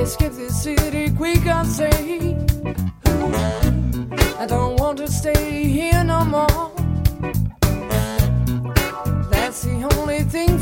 Escape the city quick and say, I don't want to stay here no more. That's the only thing